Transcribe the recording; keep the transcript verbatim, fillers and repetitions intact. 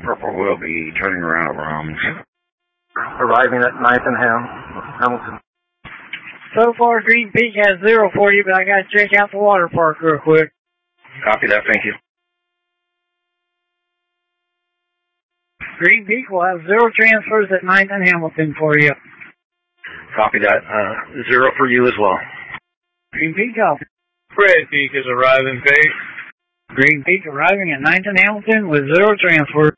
Purple will be turning around over Holmes. Arriving at ninth and Ham, Hamilton. So far, Green Peak has zero for you, but I gotta check out the water park real quick. Copy that, thank you. Green Peak will have zero transfers at ninth and Hamilton for you. Copy that. Uh, zero for you as well. Green Peak copy. Red Peak is arriving, Pete. Green Peak arriving at ninth and Hamilton with zero transfers.